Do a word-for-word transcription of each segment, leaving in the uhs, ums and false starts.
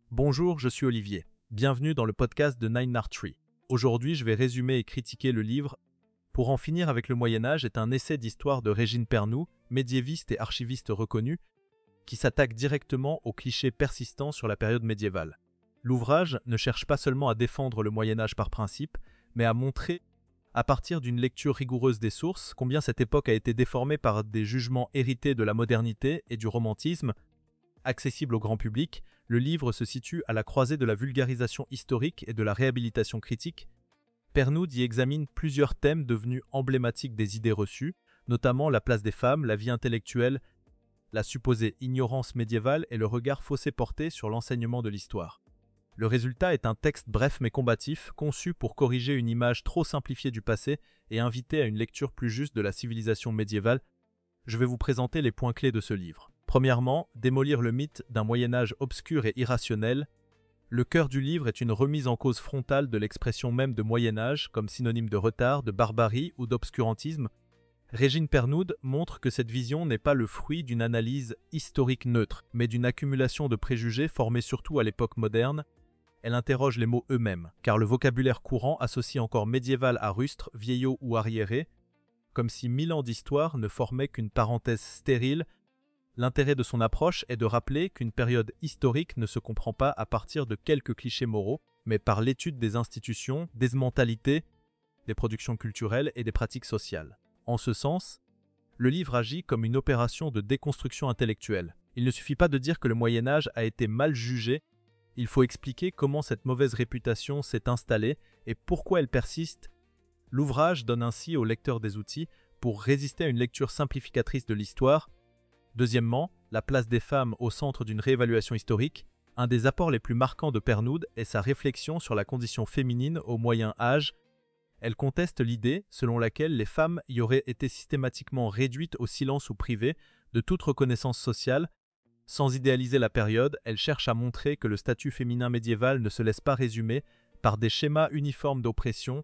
Bonjour, je suis Olivier. Bienvenue dans le podcast de Nine Art Tree. Aujourd'hui, je vais résumer et critiquer le livre « Pour en finir avec le Moyen-Âge » est un essai d'histoire de Régine Pernoud, médiéviste et archiviste reconnue, qui s'attaque directement aux clichés persistants sur la période médiévale. L'ouvrage ne cherche pas seulement à défendre le Moyen-Âge par principe, mais à montrer, à partir d'une lecture rigoureuse des sources, combien cette époque a été déformée par des jugements hérités de la modernité et du romantisme. Accessible au grand public, le livre se situe à la croisée de la vulgarisation historique et de la réhabilitation critique. Pernoud y examine plusieurs thèmes devenus emblématiques des idées reçues, notamment la place des femmes, la vie intellectuelle, la supposée ignorance médiévale et le regard faussé porté sur l'enseignement de l'histoire. Le résultat est un texte bref mais combatif, conçu pour corriger une image trop simplifiée du passé et inviter à une lecture plus juste de la civilisation médiévale. Je vais vous présenter les points clés de ce livre. Premièrement, démolir le mythe d'un Moyen-Âge obscur et irrationnel. Le cœur du livre est une remise en cause frontale de l'expression même de Moyen-Âge comme synonyme de retard, de barbarie ou d'obscurantisme. Régine Pernoud montre que cette vision n'est pas le fruit d'une analyse historique neutre, mais d'une accumulation de préjugés formés surtout à l'époque moderne. Elle interroge les mots eux-mêmes, car le vocabulaire courant associe encore médiéval à rustre, vieillot ou arriéré, comme si mille ans d'histoire ne formaient qu'une parenthèse stérile. L'intérêt de son approche est de rappeler qu'une période historique ne se comprend pas à partir de quelques clichés moraux, mais par l'étude des institutions, des mentalités, des productions culturelles et des pratiques sociales. En ce sens, le livre agit comme une opération de déconstruction intellectuelle. Il ne suffit pas de dire que le Moyen-Âge a été mal jugé, il faut expliquer comment cette mauvaise réputation s'est installée et pourquoi elle persiste. L'ouvrage donne ainsi au lecteur des outils pour résister à une lecture simplificatrice de l'histoire. Deuxièmement, la place des femmes au centre d'une réévaluation historique. Un des apports les plus marquants de Pernoud est sa réflexion sur la condition féminine au Moyen-Âge. Elle conteste l'idée selon laquelle les femmes y auraient été systématiquement réduites au silence ou privées de toute reconnaissance sociale. Sans idéaliser la période, elle cherche à montrer que le statut féminin médiéval ne se laisse pas résumer par des schémas uniformes d'oppression.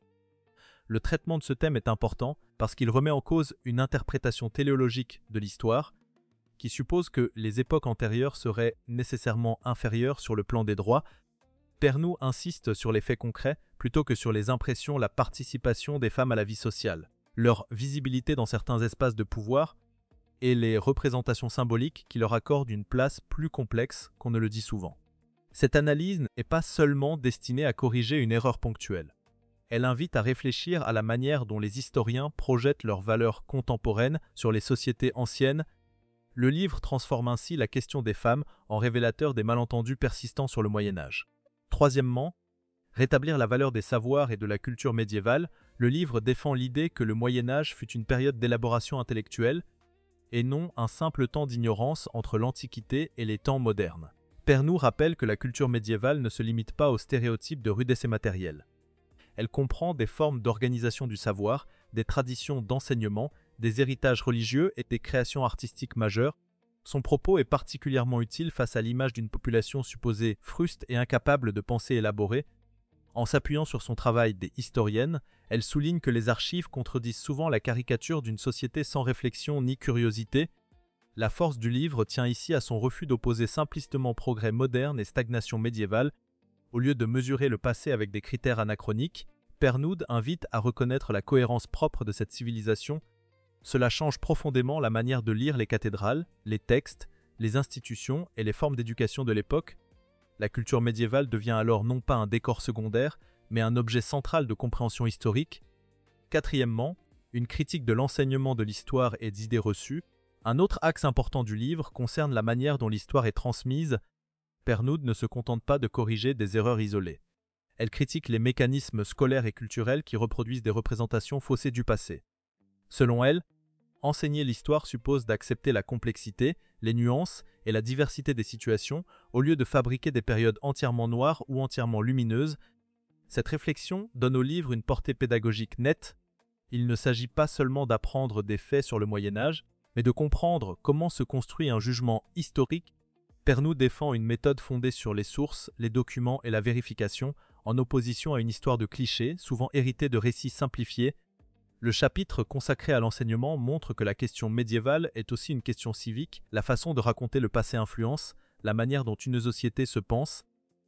Le traitement de ce thème est important parce qu'il remet en cause une interprétation téléologique de l'histoire, qui suppose que les époques antérieures seraient nécessairement inférieures sur le plan des droits. Pernoud insiste sur les faits concrets plutôt que sur les impressions, la participation des femmes à la vie sociale, leur visibilité dans certains espaces de pouvoir et les représentations symboliques qui leur accordent une place plus complexe qu'on ne le dit souvent. Cette analyse n'est pas seulement destinée à corriger une erreur ponctuelle. Elle invite à réfléchir à la manière dont les historiens projettent leurs valeurs contemporaines sur les sociétés anciennes. Le livre transforme ainsi la question des femmes en révélateur des malentendus persistants sur le Moyen-Âge. Troisièmement, rétablir la valeur des savoirs et de la culture médiévale, le livre défend l'idée que le Moyen-Âge fut une période d'élaboration intellectuelle et non un simple temps d'ignorance entre l'Antiquité et les temps modernes. Pernoud rappelle que la culture médiévale ne se limite pas aux stéréotypes de rudesse et matérielle. Elle comprend des formes d'organisation du savoir, des traditions d'enseignement, des héritages religieux et des créations artistiques majeures. Son propos est particulièrement utile face à l'image d'une population supposée fruste et incapable de pensée élaborée. En s'appuyant sur son travail des historiennes, elle souligne que les archives contredisent souvent la caricature d'une société sans réflexion ni curiosité. La force du livre tient ici à son refus d'opposer simplistement progrès moderne et stagnation médiévale. Au lieu de mesurer le passé avec des critères anachroniques, Pernoud invite à reconnaître la cohérence propre de cette civilisation. Cela change profondément la manière de lire les cathédrales, les textes, les institutions et les formes d'éducation de l'époque. La culture médiévale devient alors non pas un décor secondaire, mais un objet central de compréhension historique. Quatrièmement, une critique de l'enseignement de l'histoire et d'idées reçues. Un autre axe important du livre concerne la manière dont l'histoire est transmise. Pernoud ne se contente pas de corriger des erreurs isolées. Elle critique les mécanismes scolaires et culturels qui reproduisent des représentations faussées du passé. Selon elle, enseigner l'histoire suppose d'accepter la complexité, les nuances et la diversité des situations, au lieu de fabriquer des périodes entièrement noires ou entièrement lumineuses. Cette réflexion donne au livre une portée pédagogique nette. Il ne s'agit pas seulement d'apprendre des faits sur le Moyen-Âge, mais de comprendre comment se construit un jugement historique. Pernoud défend une méthode fondée sur les sources, les documents et la vérification, en opposition à une histoire de clichés, souvent héritée de récits simplifiés. Le chapitre consacré à l'enseignement montre que la question médiévale est aussi une question civique, la façon de raconter le passé influence la manière dont une société se pense.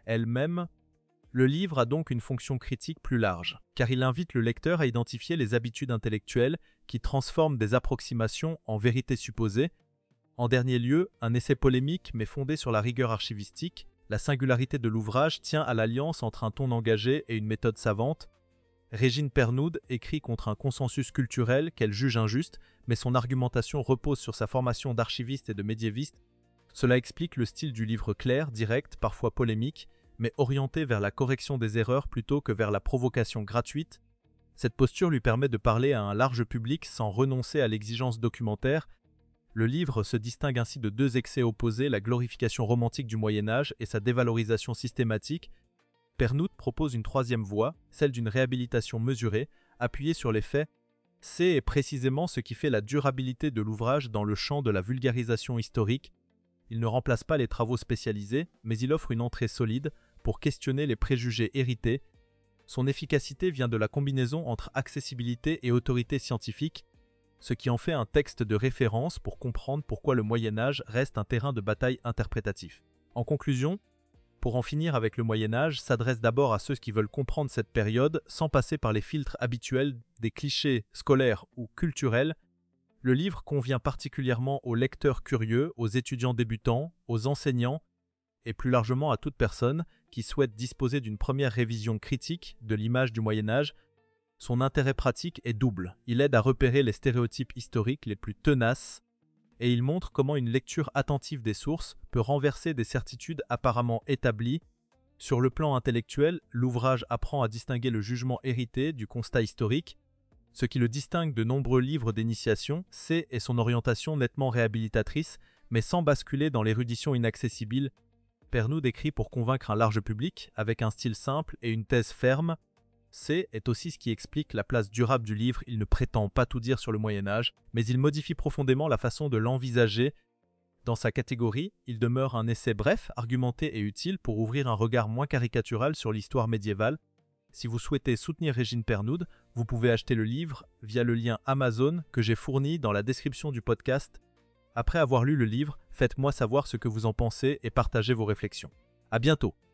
elle-même. Le livre a donc une fonction critique plus large, car il invite le lecteur à identifier les habitudes intellectuelles qui transforment des approximations en vérités supposées. En dernier lieu, un essai polémique mais fondé sur la rigueur archivistique, la singularité de l'ouvrage tient à l'alliance entre un ton engagé et une méthode savante. Régine Pernoud écrit contre un consensus culturel qu'elle juge injuste, mais son argumentation repose sur sa formation d'archiviste et de médiéviste. Cela explique le style du livre clair, direct, parfois polémique, mais orienté vers la correction des erreurs plutôt que vers la provocation gratuite. Cette posture lui permet de parler à un large public sans renoncer à l'exigence documentaire. Le livre se distingue ainsi de deux excès opposés, la glorification romantique du Moyen-Âge et sa dévalorisation systématique. Pernoud propose une troisième voie, celle d'une réhabilitation mesurée, appuyée sur les faits. C'est précisément ce qui fait la durabilité de l'ouvrage dans le champ de la vulgarisation historique. Il ne remplace pas les travaux spécialisés, mais il offre une entrée solide pour questionner les préjugés hérités. Son efficacité vient de la combinaison entre accessibilité et autorité scientifique, ce qui en fait un texte de référence pour comprendre pourquoi le Moyen-Âge reste un terrain de bataille interprétatif. En conclusion, Pour en finir avec le Moyen-Âge s'adresse d'abord à ceux qui veulent comprendre cette période sans passer par les filtres habituels des clichés scolaires ou culturels. Le livre convient particulièrement aux lecteurs curieux, aux étudiants débutants, aux enseignants et plus largement à toute personne qui souhaite disposer d'une première révision critique de l'image du Moyen-Âge. Son intérêt pratique est double. Il aide à repérer les stéréotypes historiques les plus tenaces et il montre comment une lecture attentive des sources peut renverser des certitudes apparemment établies. Sur le plan intellectuel, l'ouvrage apprend à distinguer le jugement hérité du constat historique. Ce qui le distingue de nombreux livres d'initiation, c'est et son orientation nettement réhabilitatrice, mais sans basculer dans l'érudition inaccessible. Pernoud écrit pour convaincre un large public, avec un style simple et une thèse ferme. C'est est aussi ce qui explique la place durable du livre. Il ne prétend pas tout dire sur le Moyen-Âge, mais il modifie profondément la façon de l'envisager. Dans sa catégorie, il demeure un essai bref, argumenté et utile pour ouvrir un regard moins caricatural sur l'histoire médiévale. Si vous souhaitez soutenir Régine Pernoud, vous pouvez acheter le livre via le lien Amazon que j'ai fourni dans la description du podcast. Après avoir lu le livre, faites-moi savoir ce que vous en pensez et partagez vos réflexions. À bientôt!